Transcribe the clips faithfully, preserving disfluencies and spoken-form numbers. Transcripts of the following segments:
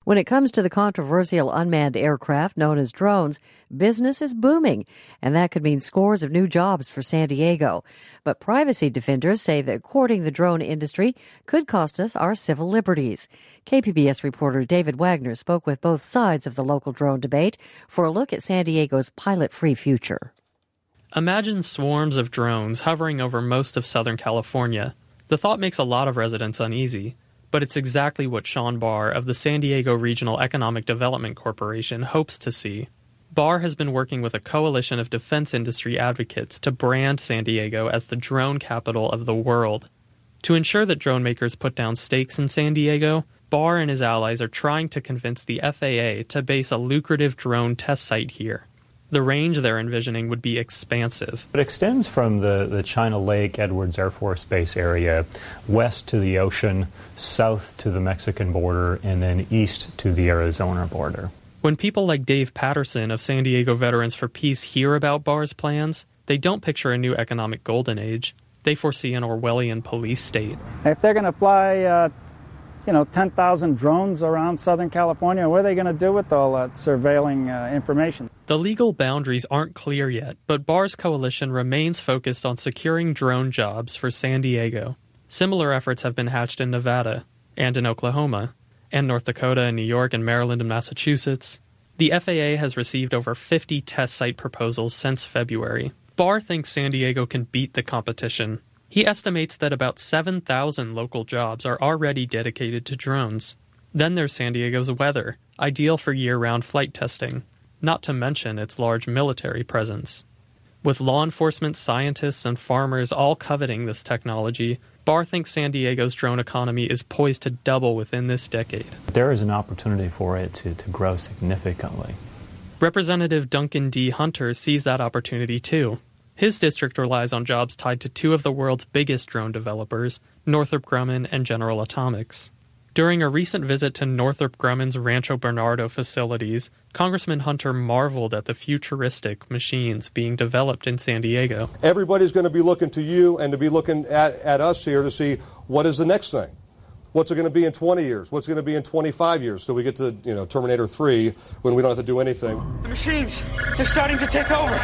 When it comes to the controversial unmanned aircraft known as drones, business is booming, and that could mean scores of new jobs for San Diego. But privacy defenders say that courting the drone industry could cost us our civil liberties. K P B S reporter David Wagner spoke with both sides of the local drone debate for a look at San Diego's pilot-free future. Imagine swarms of drones hovering over most of Southern California. The thought makes a lot of residents uneasy. But it's exactly what Sean Barr of the San Diego Regional Economic Development Corporation hopes to see. Barr has been working with a coalition of defense industry advocates to brand San Diego as the drone capital of the world. To ensure that drone makers put down stakes in San Diego, Barr and his allies are trying to convince the F A A to base a lucrative drone test site here. The range they're envisioning would be expansive. It extends from the, the China Lake Edwards Air Force Base area west to the ocean, south to the Mexican border, and then east to the Arizona border. When people like Dave Patterson of San Diego Veterans for Peace hear about Barr's plans, they don't picture a new economic golden age. They foresee an Orwellian police state. If they're going to fly, uh, you know, ten thousand drones around Southern California, what are they going to do with all that surveilling uh, information? The legal boundaries aren't clear yet, but Barr's coalition remains focused on securing drone jobs for San Diego. Similar efforts have been hatched in Nevada and in Oklahoma, and North Dakota and New York and Maryland and Massachusetts. The F A A has received over fifty test site proposals since February. Barr thinks San Diego can beat the competition. He estimates that about seven thousand local jobs are already dedicated to drones. Then there's San Diego's weather, ideal for year-round flight testing, not to mention its large military presence. With law enforcement, scientists, and farmers all coveting this technology, Barr thinks San Diego's drone economy is poised to double within this decade. There is an opportunity for it to, to grow significantly. Representative Duncan D. Hunter sees that opportunity too. His district relies on jobs tied to two of the world's biggest drone developers, Northrop Grumman and General Atomics. During a recent visit to Northrop Grumman's Rancho Bernardo facilities, Congressman Hunter marveled at the futuristic machines being developed in San Diego. Everybody's going to be looking to you and to be looking at, at us here to see what is the next thing. What's it going to be in twenty years? What's it going to be in twenty-five years? So we get to, you know, Terminator three when we don't have to do anything. The machines, they're starting to take over.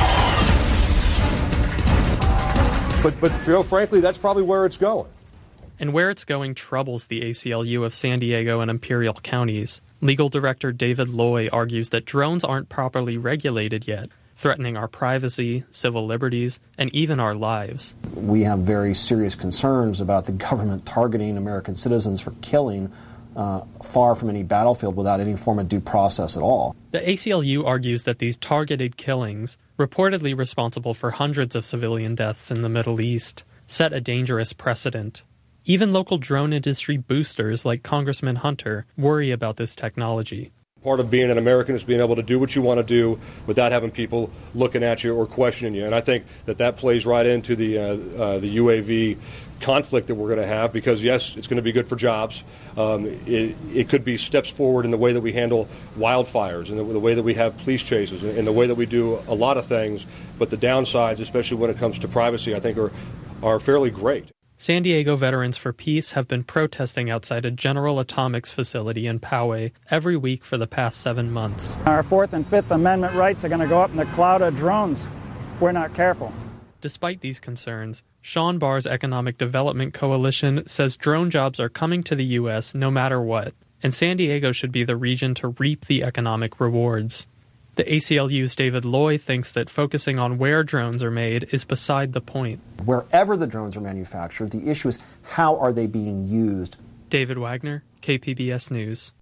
But, but you know, frankly, that's probably where it's going. And where it's going troubles the A C L U of San Diego and Imperial counties. Legal director David Loy argues that drones aren't properly regulated yet, threatening our privacy, civil liberties, and even our lives. We have very serious concerns about the government targeting American citizens for killing uh, far from any battlefield without any form of due process at all. The A C L U argues that these targeted killings, reportedly responsible for hundreds of civilian deaths in the Middle East, set a dangerous precedent. Even local drone industry boosters like Congressman Hunter worry about this technology. Part of being an American is being able to do what you want to do without having people looking at you or questioning you. And I think that that plays right into the uh, uh, the U A V conflict that we're going to have because, yes, it's going to be good for jobs. Um, it, it could be steps forward in the way that we handle wildfires and the, the way that we have police chases and, and the way that we do a lot of things. But the downsides, especially when it comes to privacy, I think are are fairly great. San Diego Veterans for Peace have been protesting outside a General Atomics facility in Poway every week for the past seven months. Our Fourth and Fifth Amendment rights are going to go up in the cloud of drones if we're not careful. Despite these concerns, Sean Barr's Economic Development Coalition says drone jobs are coming to the U S no matter what, and San Diego should be the region to reap the economic rewards. The A C L U's David Loy thinks that focusing on where drones are made is beside the point. Wherever the drones are manufactured, the issue is how are they being used? David Wagner, K P B S News.